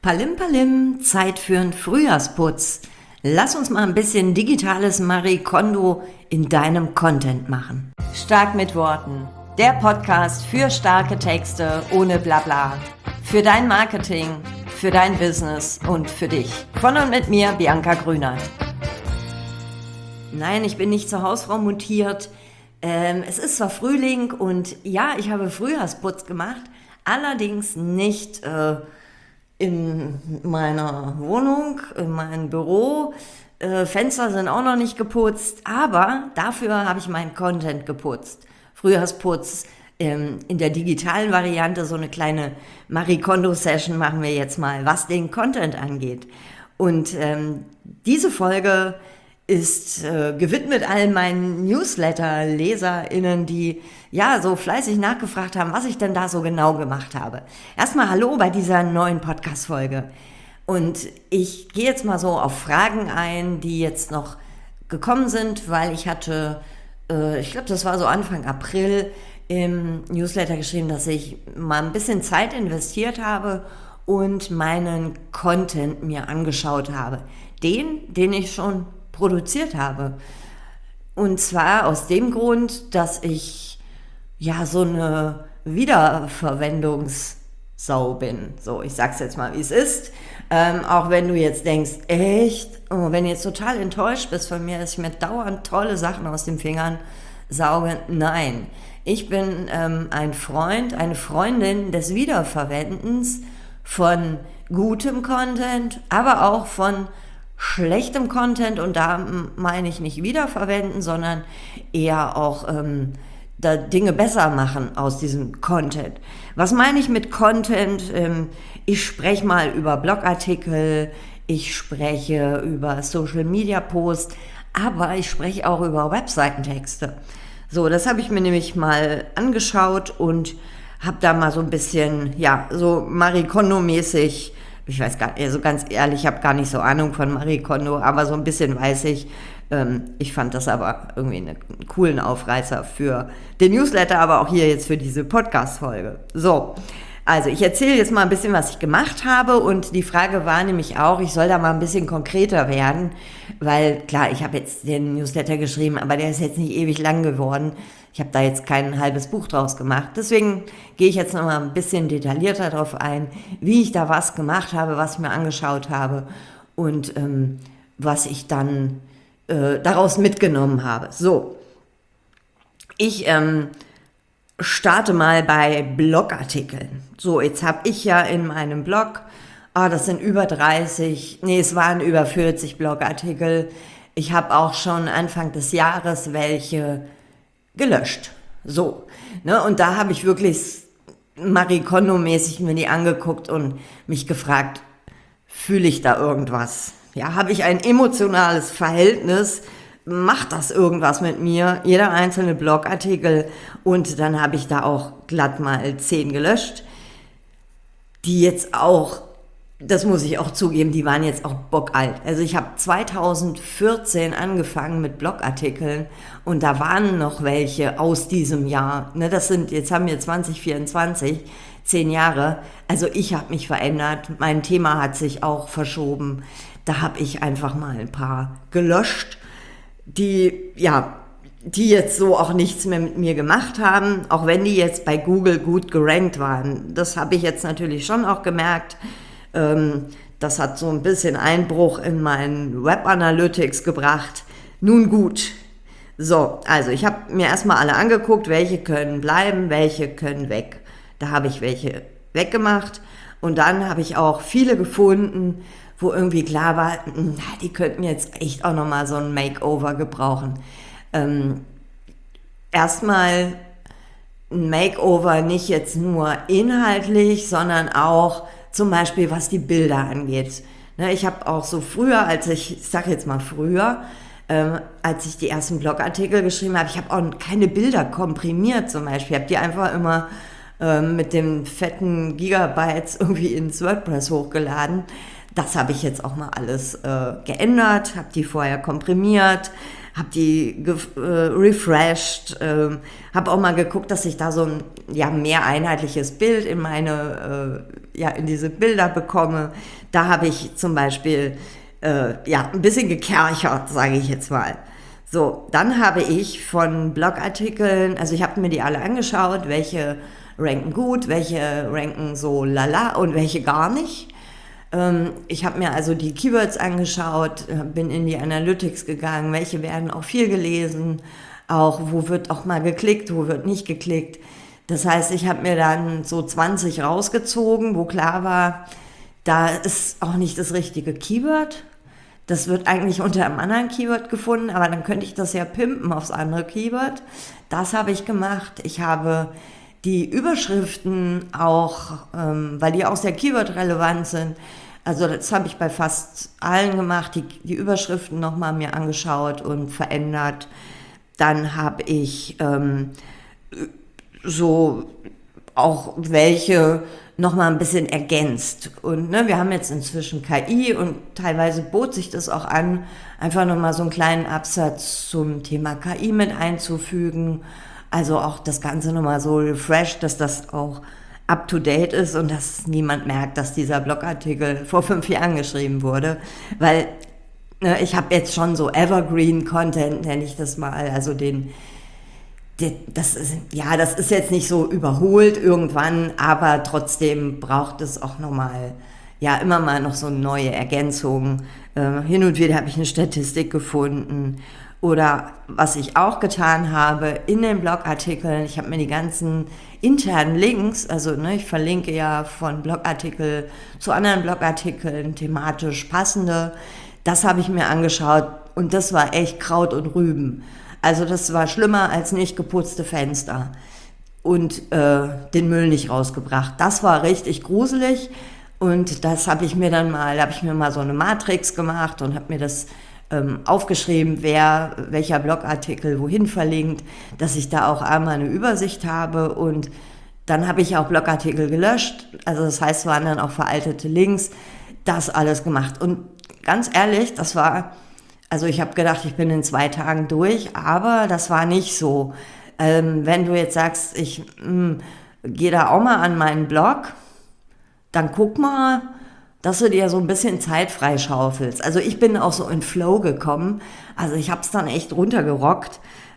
Palim Palim, Zeit für einen Frühjahrsputz. Lass uns mal ein bisschen digitales Marie Kondo in deinem Content machen. Stark mit Worten. Der Podcast für starke Texte ohne Blabla. Für dein Marketing, für dein Business und für dich. Von und mit mir, Bianca Grünert. Nein, ich bin nicht zur Hausfrau mutiert. Es ist zwar Frühling und ja, ich habe Frühjahrsputz gemacht, allerdings nicht in meiner Wohnung, in meinem Büro. Fenster sind auch noch nicht geputzt, aber dafür habe ich meinen Content geputzt. Frühjahrsputz in der digitalen Variante, so eine kleine Marie Kondo Session machen wir jetzt mal, was den Content angeht. Und diese Folge ist gewidmet allen meinen Newsletter-LeserInnen, die ja so fleißig nachgefragt haben, was ich denn da so genau gemacht habe. Erstmal hallo bei dieser neuen Podcast-Folge. Und ich gehe jetzt mal so auf Fragen ein, die jetzt noch gekommen sind, weil ich hatte, ich glaube, das war so Anfang April, im Newsletter geschrieben, dass ich mal ein bisschen Zeit investiert habe und meinen Content mir angeschaut habe. Den ich schon produziert habe. Und zwar aus dem Grund, dass ich ja so eine Wiederverwendungssau bin. So, ich sag's jetzt mal, wie es ist. Auch wenn du jetzt denkst, echt? Oh, wenn du jetzt total enttäuscht bist von mir, dass ich mir dauernd tolle Sachen aus den Fingern sauge. Nein, ich bin ein Freund, eine Freundin des Wiederverwendens von gutem Content, aber auch von schlechtem Content, und da meine ich nicht wiederverwenden, sondern eher auch da Dinge besser machen aus diesem Content. Was meine ich mit Content? Ich spreche mal über Blogartikel, ich spreche über Social Media Posts, aber ich spreche auch über Webseitentexte. So, das habe ich mir nämlich mal angeschaut und habe da mal so ein bisschen, ja, so Marie Kondo-mäßig, ich weiß gar nicht, also ganz ehrlich, ich habe gar nicht so Ahnung von Marie Kondo, aber so ein bisschen weiß ich. Ich fand das aber irgendwie einen coolen Aufreißer für den Newsletter, aber auch hier jetzt für diese Podcast-Folge. So, also ich erzähle jetzt mal ein bisschen, was ich gemacht habe, und die Frage war nämlich auch, ich soll da mal ein bisschen konkreter werden, weil klar, ich habe jetzt den Newsletter geschrieben, aber der ist jetzt nicht ewig lang geworden. Ich habe da jetzt kein halbes Buch draus gemacht. Deswegen gehe ich jetzt noch mal ein bisschen detaillierter darauf ein, wie ich da was gemacht habe, was ich mir angeschaut habe und was ich dann daraus mitgenommen habe. So, ich starte mal bei Blogartikeln. So, jetzt habe ich ja in meinem Blog, das sind über 30, es waren über 40 Blogartikel. Ich habe auch schon Anfang des Jahres welche gelöscht. So, ne? Und da habe ich wirklich Marie Kondo-mäßig mir die angeguckt und mich gefragt, fühle ich da irgendwas? Ja, habe ich ein emotionales Verhältnis? Macht das irgendwas mit mir? Jeder einzelne Blogartikel. Und dann habe ich da auch glatt mal 10 gelöscht, die jetzt auch, das muss ich auch zugeben, die waren jetzt auch bockalt. Also ich habe 2014 angefangen mit Blogartikeln und da waren noch welche aus diesem Jahr. Ne, das sind, jetzt haben wir 2024, 10 Jahre. Also ich habe mich verändert, mein Thema hat sich auch verschoben. Da habe ich einfach mal ein paar gelöscht, die jetzt so auch nichts mehr mit mir gemacht haben, auch wenn die jetzt bei Google gut gerankt waren. Das habe ich jetzt natürlich schon auch gemerkt. Das hat so ein bisschen Einbruch in meinen Web Analytics gebracht. Nun gut. So, also ich habe mir erstmal alle angeguckt, welche können bleiben, welche können weg. Da habe ich welche weggemacht und dann habe ich auch viele gefunden, wo irgendwie klar war, die könnten jetzt echt auch nochmal so ein Makeover gebrauchen. Erstmal ein Makeover nicht jetzt nur inhaltlich, sondern auch zum Beispiel, was die Bilder angeht. Ne, ich habe auch so früher, als ich die ersten Blogartikel geschrieben habe, ich habe auch keine Bilder komprimiert zum Beispiel. Ich habe die einfach immer mit den fetten Gigabytes irgendwie ins WordPress hochgeladen. Das habe ich jetzt auch mal alles geändert, habe die vorher komprimiert, habe die refreshed, habe auch mal geguckt, dass ich da so ein mehr einheitliches Bild in in diese Bilder bekomme. Da habe ich zum Beispiel ein bisschen gekerchert, sage ich jetzt mal. So, dann habe ich von Blogartikeln, also ich habe mir die alle angeschaut, welche ranken gut, welche ranken so lala und welche gar nicht. Ich habe mir also die Keywords angeschaut, bin in die Analytics gegangen, welche werden auch viel gelesen, auch wo wird auch mal geklickt, wo wird nicht geklickt. Das heißt, ich habe mir dann so 20 rausgezogen, wo klar war, da ist auch nicht das richtige Keyword. Das wird eigentlich unter einem anderen Keyword gefunden, aber dann könnte ich das ja pimpen aufs andere Keyword. Das habe ich gemacht. Ich habe die Überschriften auch, weil die auch sehr Keyword-relevant sind, also das habe ich bei fast allen gemacht, die Überschriften nochmal mir angeschaut und verändert. Dann habe ich so auch welche nochmal ein bisschen ergänzt. Und wir haben jetzt inzwischen KI und teilweise bot sich das auch an, einfach nochmal so einen kleinen Absatz zum Thema KI mit einzufügen. Also auch das Ganze nochmal so refreshed, dass das auch up-to-date ist und dass niemand merkt, dass dieser Blogartikel vor 5 Jahren geschrieben wurde. Weil ich habe jetzt schon so Evergreen-Content, nenne ich das mal, also das ist jetzt nicht so überholt irgendwann, aber trotzdem braucht es auch nochmal, immer mal noch so neue Ergänzungen. Hin und wieder habe ich eine Statistik gefunden. Oder was ich auch getan habe in den Blogartikeln, ich habe mir die ganzen internen Links, also ich verlinke ja von Blogartikel zu anderen Blogartikeln, thematisch passende, das habe ich mir angeschaut und das war echt Kraut und Rüben. Also das war schlimmer als nicht geputzte Fenster und den Müll nicht rausgebracht. Das war richtig gruselig und das habe ich mir mal so eine Matrix gemacht und habe mir das aufgeschrieben, welcher Blogartikel wohin verlinkt, dass ich da auch einmal eine Übersicht habe und dann habe ich auch Blogartikel gelöscht, also das heißt, waren dann auch veraltete Links, das alles gemacht und ganz ehrlich, also ich habe gedacht, ich bin in 2 Tagen durch, aber das war nicht so. Wenn du jetzt sagst, ich gehe da auch mal an meinen Blog, dann guck mal, dass du dir so ein bisschen Zeit freischaufelst. Also ich bin auch so in Flow gekommen. Also ich habe es dann echt runtergerockt.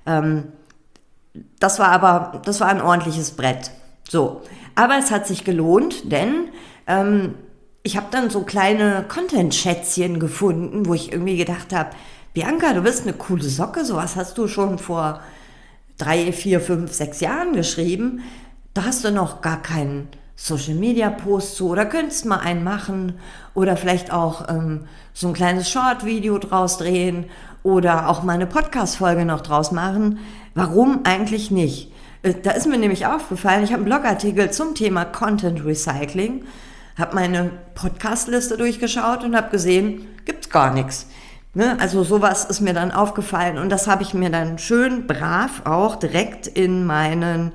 Das war ein ordentliches Brett. So, aber es hat sich gelohnt, denn ich habe dann so kleine Content-Schätzchen gefunden, wo ich irgendwie gedacht habe, Bianca, du bist eine coole Socke, sowas hast du schon vor 3, 4, 5, 6 Jahren geschrieben. Da hast du noch gar keinen Social-Media-Post zu oder könntest mal einen machen oder vielleicht auch so ein kleines Short-Video draus drehen oder auch mal eine Podcast-Folge noch draus machen. Warum eigentlich nicht? Da ist mir nämlich aufgefallen, ich habe einen Blogartikel zum Thema Content Recycling, habe meine Podcast-Liste durchgeschaut und habe gesehen, gibt's gar nichts. Also sowas ist mir dann aufgefallen und das habe ich mir dann schön brav auch direkt in meinen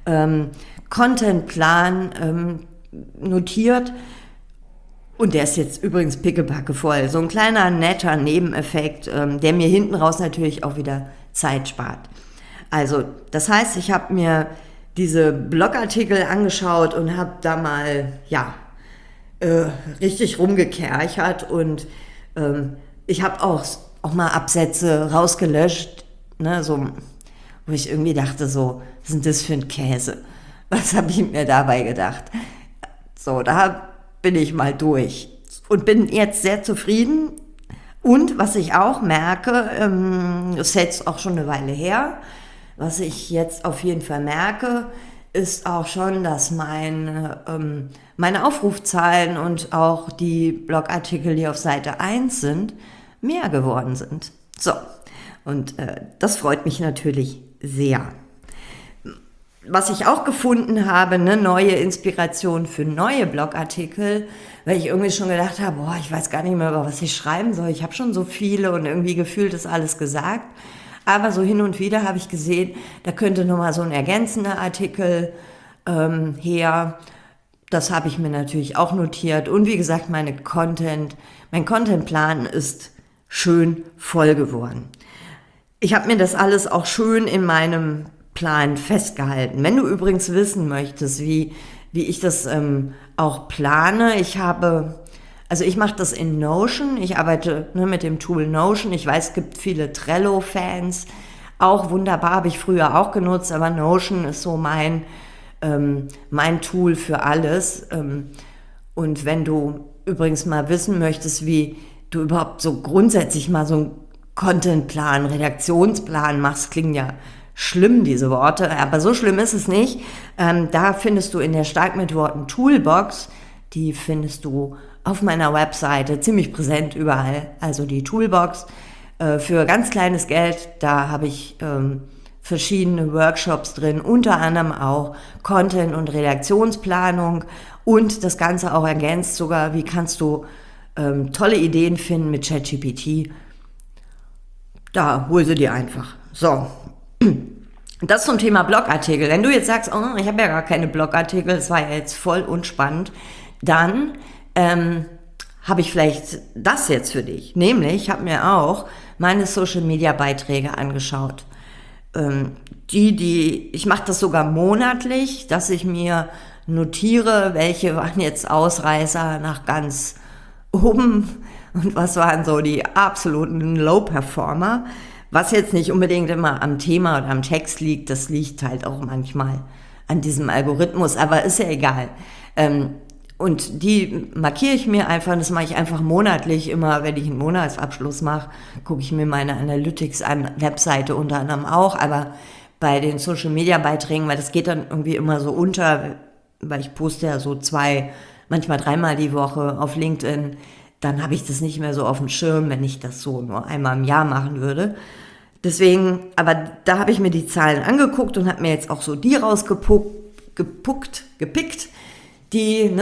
Contentplan notiert und der ist jetzt übrigens pickepacke voll. So ein kleiner netter Nebeneffekt, der mir hinten raus natürlich auch wieder Zeit spart. Also das heißt, ich habe mir diese Blogartikel angeschaut und habe da mal richtig rumgekerchert und ich habe auch mal Absätze rausgelöscht, so, wo ich irgendwie dachte so, was ist denn das für ein Käse? Was habe ich mir dabei gedacht? So, da bin ich mal durch und bin jetzt sehr zufrieden. Und was ich auch merke, ist jetzt auch schon eine Weile her, was ich jetzt auf jeden Fall merke, ist auch schon, dass meine Aufrufzahlen und auch die Blogartikel, die auf Seite 1 sind, mehr geworden sind. So, und das freut mich natürlich sehr. Was ich auch gefunden habe, eine neue Inspiration für neue Blogartikel, weil ich irgendwie schon gedacht habe, ich weiß gar nicht mehr, über was ich schreiben soll. Ich habe schon so viele und irgendwie gefühlt ist alles gesagt. Aber so hin und wieder habe ich gesehen, da könnte nochmal so ein ergänzender Artikel her. Das habe ich mir natürlich auch notiert. Und wie gesagt, mein Contentplan ist schön voll geworden. Ich habe mir das alles auch schön in meinem Plan festgehalten. Wenn du übrigens wissen möchtest, wie ich das auch plane, ich mache das in Notion. Ich arbeite mit dem Tool Notion. Ich weiß, es gibt viele Trello-Fans. Auch wunderbar, habe ich früher auch genutzt, aber Notion ist so mein Tool für alles. Und wenn du übrigens mal wissen möchtest, wie du überhaupt so grundsätzlich mal so einen Contentplan, Redaktionsplan machst, klingen ja schlimm, diese Worte, aber so schlimm ist es nicht. Da findest du in der Stark mit Worten Toolbox, die findest du auf meiner Webseite ziemlich präsent überall, also die Toolbox für ganz kleines Geld. Da habe ich verschiedene Workshops drin, unter anderem auch Content- und Redaktionsplanung und das Ganze auch ergänzt sogar, wie kannst du tolle Ideen finden mit ChatGPT. Da hol sie dir einfach. So, das zum Thema Blogartikel. Wenn du jetzt sagst, oh, ich habe ja gar keine Blogartikel, das war ja jetzt voll unspannend, dann habe ich vielleicht das jetzt für dich. Nämlich, ich habe mir auch meine Social-Media-Beiträge angeschaut. Ich mache das sogar monatlich, dass ich mir notiere, welche waren jetzt Ausreißer nach ganz oben und was waren so die absoluten Low-Performer. Was jetzt nicht unbedingt immer am Thema oder am Text liegt, das liegt halt auch manchmal an diesem Algorithmus, aber ist ja egal. Und die markiere ich mir einfach, das mache ich einfach monatlich, immer wenn ich einen Monatsabschluss mache, gucke ich mir meine Analytics an, Webseite unter anderem auch, aber bei den Social-Media-Beiträgen, weil das geht dann irgendwie immer so unter, weil ich poste ja so manchmal 3-mal die Woche auf LinkedIn, dann habe ich das nicht mehr so auf dem Schirm, wenn ich das so nur einmal im Jahr machen würde. Deswegen, aber da habe ich mir die Zahlen angeguckt und habe mir jetzt auch so die gepickt, die,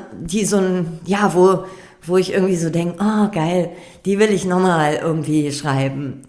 wo ich irgendwie so denke, oh geil, die will ich nochmal irgendwie schreiben,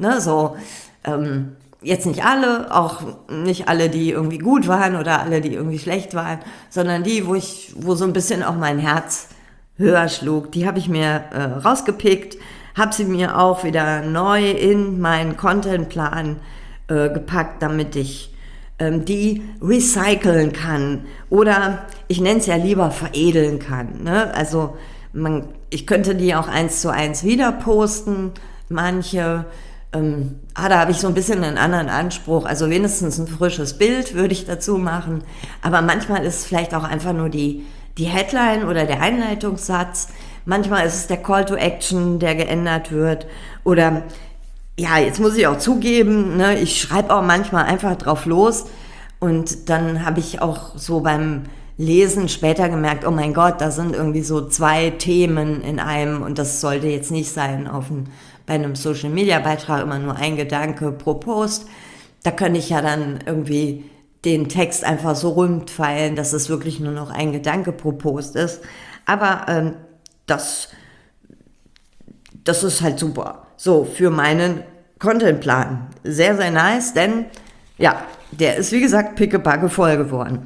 jetzt nicht alle, auch nicht alle, die irgendwie gut waren oder alle, die irgendwie schlecht waren, sondern die, wo so ein bisschen auch mein Herz höher schlug, die habe ich mir rausgepickt, habe sie mir auch wieder neu in meinen Contentplan gepackt, damit ich die recyceln kann oder ich nenne es ja lieber veredeln kann. Ne? Also ich könnte die auch 1:1 wieder posten, manche, da habe ich so ein bisschen einen anderen Anspruch, also wenigstens ein frisches Bild würde ich dazu machen, aber manchmal ist es vielleicht auch einfach nur die Headline oder der Einleitungssatz, manchmal ist es der Call to Action, der geändert wird oder ja, jetzt muss ich auch zugeben, ne, ich schreibe auch manchmal einfach drauf los und dann habe ich auch so beim Lesen später gemerkt, oh mein Gott, da sind irgendwie so 2 Themen in einem und das sollte jetzt nicht sein bei einem Social-Media-Beitrag immer nur ein Gedanke pro Post. Da könnte ich ja dann irgendwie den Text einfach so rundfeilen, dass es wirklich nur noch ein Gedanke pro Post ist. Aber das ist halt super. So, für meinen Contentplan. Sehr, sehr nice, denn ja, der ist wie gesagt pickepacke voll geworden.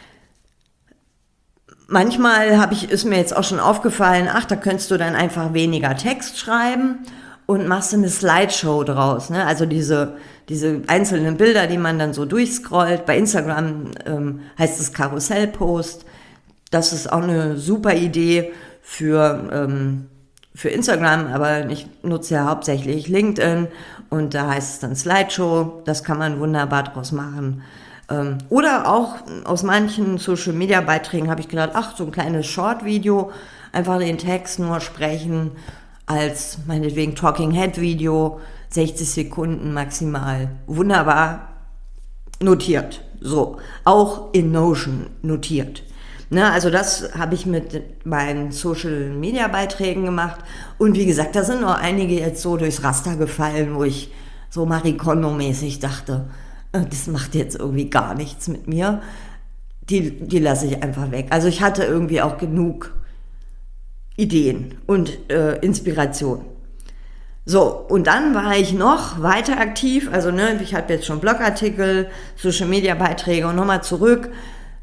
Manchmal ist mir jetzt auch schon aufgefallen, da könntest du dann einfach weniger Text schreiben und machst eine Slideshow draus. Ne? Also diese einzelnen Bilder, die man dann so durchscrollt. Bei Instagram heißt es Karussellpost. Das ist auch eine super Idee für Instagram, aber ich nutze ja hauptsächlich LinkedIn und da heißt es dann Slideshow. Das kann man wunderbar draus machen. Oder auch aus manchen Social-Media-Beiträgen habe ich gedacht, so ein kleines Short-Video, einfach den Text nur sprechen, als meinetwegen Talking-Head-Video, 60 Sekunden maximal. Wunderbar notiert. So, auch in Notion notiert. Ne, also das habe ich mit meinen Social-Media-Beiträgen gemacht. Und wie gesagt, da sind noch einige jetzt so durchs Raster gefallen, wo ich so Marie Kondo-mäßig dachte, das macht jetzt irgendwie gar nichts mit mir. Die lasse ich einfach weg. Also ich hatte irgendwie auch genug Ideen und Inspiration. So, und dann war ich noch weiter aktiv. Also ich habe jetzt schon Blogartikel, Social-Media-Beiträge und nochmal zurück.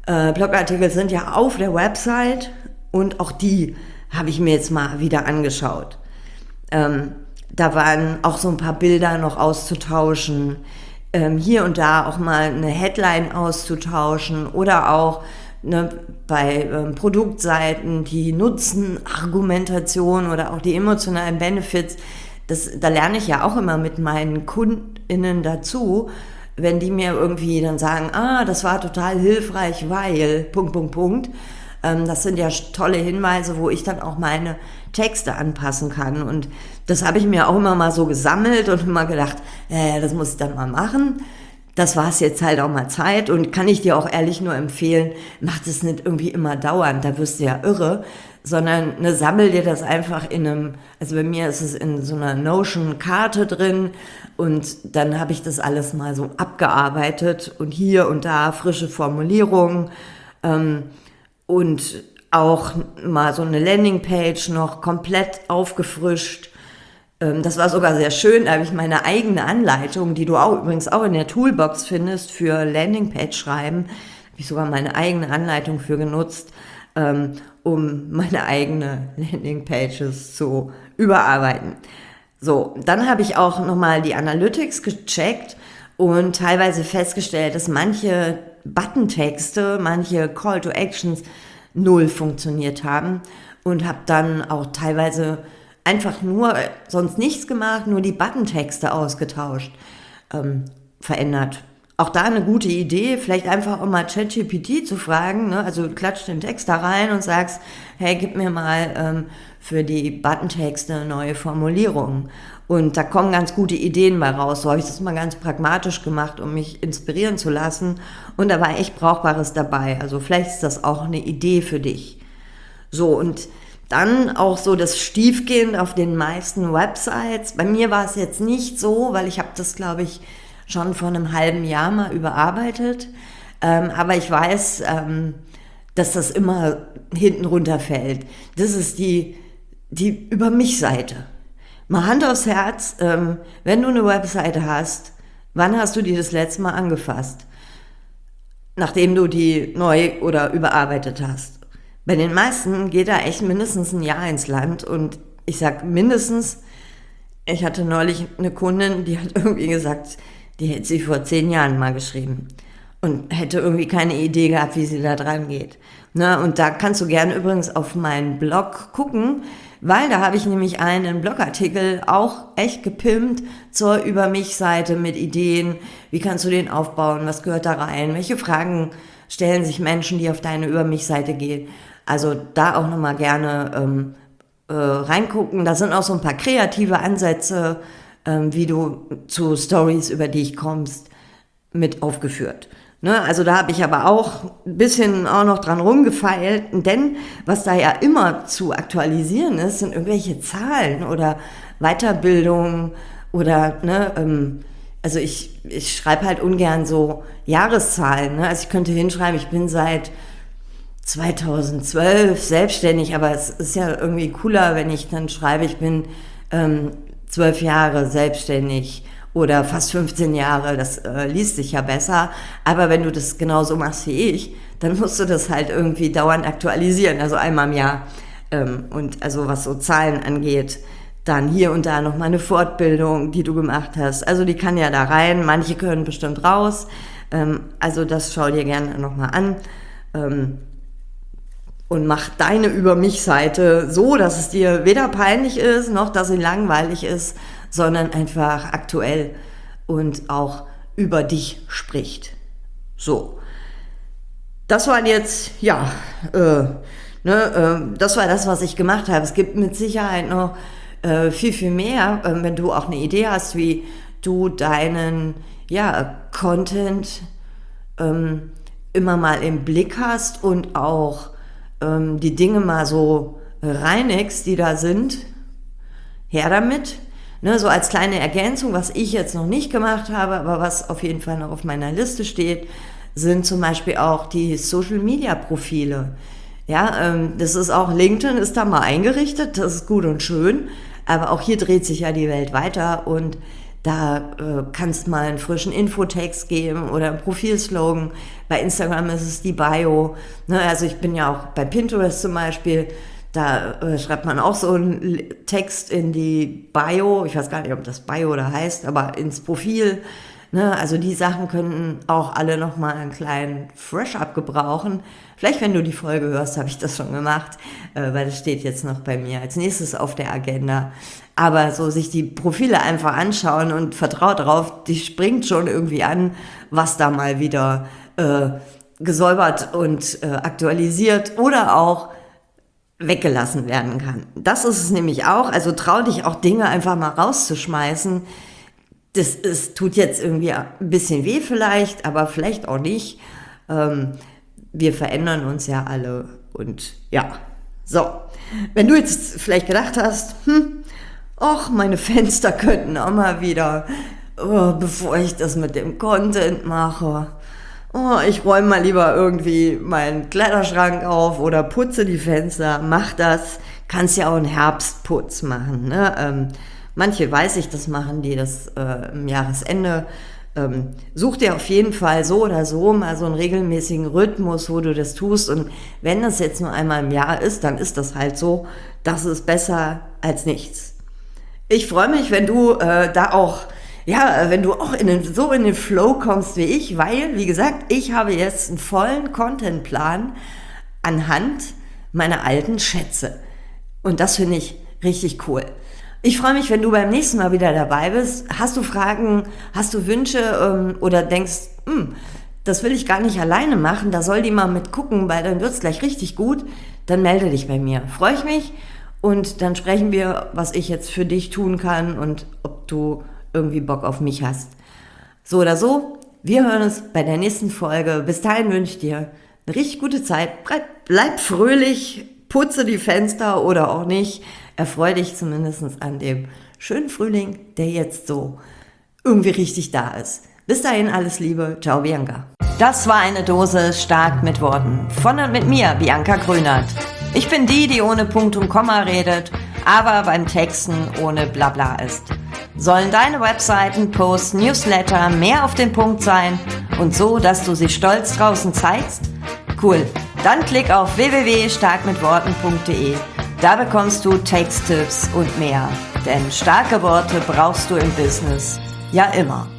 Blogartikel sind ja auf der Website und auch die habe ich mir jetzt mal wieder angeschaut. Da waren auch so ein paar Bilder noch auszutauschen, hier und da auch mal eine Headline auszutauschen oder auch bei Produktseiten die Nutzenargumentation oder auch die emotionalen Benefits. Da lerne ich ja auch immer mit meinen KundInnen dazu, wenn die mir irgendwie dann sagen, das war total hilfreich, weil, .. Das sind ja tolle Hinweise, wo ich dann auch meine Texte anpassen kann. Und das habe ich mir auch immer mal so gesammelt und immer gedacht, das muss ich dann mal machen. Das war es jetzt halt auch mal Zeit und kann ich dir auch ehrlich nur empfehlen, mach das nicht irgendwie immer dauernd, da wirst du ja irre, sondern sammel dir das einfach also bei mir ist es in so einer Notion-Karte drin und dann habe ich das alles mal so abgearbeitet und hier und da frische Formulierungen, und auch mal so eine Landingpage noch komplett aufgefrischt. Das war sogar sehr schön, da habe ich meine eigene Anleitung, die du übrigens auch in der Toolbox findest für Landingpage schreiben, habe ich sogar meine eigene Anleitung für genutzt, um meine eigene Landingpages zu überarbeiten. So, dann habe ich auch nochmal die Analytics gecheckt und teilweise festgestellt, dass manche Button-Texte, manche Call to Actions 0 funktioniert haben und habe dann auch teilweise einfach nur sonst nichts gemacht, nur die Button-Texte ausgetauscht, verändert. Auch da eine gute Idee, vielleicht einfach auch mal ChatGPT zu fragen, ne? Also du klatscht den Text da rein und sagst, hey, gib mir mal für die Button-Texte neue Formulierungen. Und da kommen ganz gute Ideen bei raus. So habe ich das mal ganz pragmatisch gemacht, um mich inspirieren zu lassen. Und da war echt Brauchbares dabei. Also vielleicht ist das auch eine Idee für dich. So, und dann auch so das Stiefkind auf den meisten Websites. Bei mir war es jetzt nicht so, weil ich habe das, glaube ich, schon vor einem halben Jahr mal überarbeitet. Aber ich weiß, dass das immer hinten runterfällt. Das ist die Über-mich-Seite. Mal Hand aufs Herz, wenn du eine Webseite hast, wann hast du die das letzte Mal angefasst? Nachdem du die neu oder überarbeitet hast. Bei den meisten geht da echt mindestens ein Jahr ins Land und ich sag mindestens, ich hatte neulich eine Kundin, die hat irgendwie gesagt, die hätte sie vor 10 Jahren mal geschrieben und hätte irgendwie keine Idee gehabt, wie sie da dran geht. Ne? Und da kannst du gerne übrigens auf meinen Blog gucken, weil da habe ich nämlich einen Blogartikel auch echt gepimpt zur Über-mich-Seite mit Ideen, wie kannst du den aufbauen, was gehört da rein, welche Fragen stellen sich Menschen, die auf deine Über-mich-Seite gehen. Also da auch nochmal gerne reingucken. Da sind auch so ein paar kreative Ansätze, wie du zu Stories, über die ich kommst, mit aufgeführt. Ne? Also da habe ich aber auch ein bisschen auch noch dran rumgefeilt, denn was da ja immer zu aktualisieren ist, sind irgendwelche Zahlen oder Weiterbildung oder, also ich schreibe halt ungern so Jahreszahlen. Ne? Also ich könnte hinschreiben, ich bin seit 2012 selbstständig, aber es ist ja irgendwie cooler, wenn ich dann schreibe, ich bin 12 Jahre selbstständig oder fast 15 Jahre, das liest sich ja besser. Aber wenn du das genauso machst wie ich, dann musst du das halt irgendwie dauernd aktualisieren, also einmal im Jahr. Und also was so Zahlen angeht, dann hier und da nochmal eine Fortbildung, die du gemacht hast. Also die kann ja da rein, manche können bestimmt raus. Also das schau dir gerne nochmal an. Und mach deine Über-mich-Seite so, dass es dir weder peinlich ist, noch dass sie langweilig ist, sondern einfach aktuell und auch über dich spricht. So. Das waren jetzt, das war das, was ich gemacht habe. Es gibt mit Sicherheit noch viel, viel mehr, wenn du auch eine Idee hast, wie du deinen, Content immer mal im Blick hast und auch die Dinge mal so reinigst, die da sind, her damit. Ne, so als kleine Ergänzung, was ich jetzt noch nicht gemacht habe, aber was auf jeden Fall noch auf meiner Liste steht, sind zum Beispiel auch die Social-Media-Profile. Ja, das ist auch, LinkedIn ist da mal eingerichtet, das ist gut und schön, aber auch hier dreht sich ja die Welt weiter und Da kannst mal einen frischen Infotext geben oder einen Profilslogan. Bei Instagram ist es die Bio. Ne, also ich bin ja auch bei Pinterest zum Beispiel, da schreibt man auch so einen Text in die Bio. Ich weiß gar nicht, ob das Bio da heißt, aber ins Profil. Ne, also die Sachen könnten auch alle nochmal einen kleinen Fresh-Up gebrauchen. Vielleicht, wenn du die Folge hörst, habe ich das schon gemacht, weil das steht jetzt noch bei mir als nächstes auf der Agenda. Aber so sich die Profile einfach anschauen und vertraut darauf, die springt schon irgendwie an, was da mal wieder gesäubert und aktualisiert oder auch weggelassen werden kann. Das ist es nämlich auch. Also trau dich auch Dinge einfach mal rauszuschmeißen. Das tut jetzt irgendwie ein bisschen weh vielleicht, aber vielleicht auch nicht. Wir verändern uns ja alle und ja. So, wenn du jetzt vielleicht gedacht hast, ach, meine Fenster könnten auch mal wieder, bevor ich das mit dem Content mache, ich räume mal lieber irgendwie meinen Kleiderschrank auf oder putze die Fenster, mach das, kannst ja auch einen Herbstputz machen, ne? Manche, weiß ich, das machen die das im Jahresende. Such dir auf jeden Fall so oder so mal so einen regelmäßigen Rhythmus, wo du das tust. Und wenn das jetzt nur einmal im Jahr ist, dann ist das halt so. Das ist besser als nichts. Ich freue mich, wenn du wenn du auch in den Flow kommst wie ich, weil, wie gesagt, ich habe jetzt einen vollen Contentplan anhand meiner alten Schätze. Und das finde ich richtig cool. Ich freue mich, wenn du beim nächsten Mal wieder dabei bist. Hast du Fragen, hast du Wünsche oder denkst, das will ich gar nicht alleine machen, da soll die mal mit gucken, weil dann wird es gleich richtig gut, dann melde dich bei mir. Freue ich mich und dann sprechen wir, was ich jetzt für dich tun kann und ob du irgendwie Bock auf mich hast. So oder so, wir hören uns bei der nächsten Folge. Bis dahin wünsche ich dir eine richtig gute Zeit. Bleib fröhlich, putze die Fenster oder auch nicht. Erfreue dich zumindest an dem schönen Frühling, der jetzt so irgendwie richtig da ist. Bis dahin alles Liebe. Ciao, Bianca. Das war eine Dose stark mit Worten. Von und mit mir, Bianca Grünert. Ich bin die ohne Punkt und Komma redet, aber beim Texten ohne Blabla ist. Sollen deine Webseiten, Posts, Newsletter mehr auf den Punkt sein und so, dass du sie stolz draußen zeigst? Cool. Dann klick auf www.starkmitworten.de. Da bekommst du Texttipps und mehr. Denn starke Worte brauchst du im Business ja immer.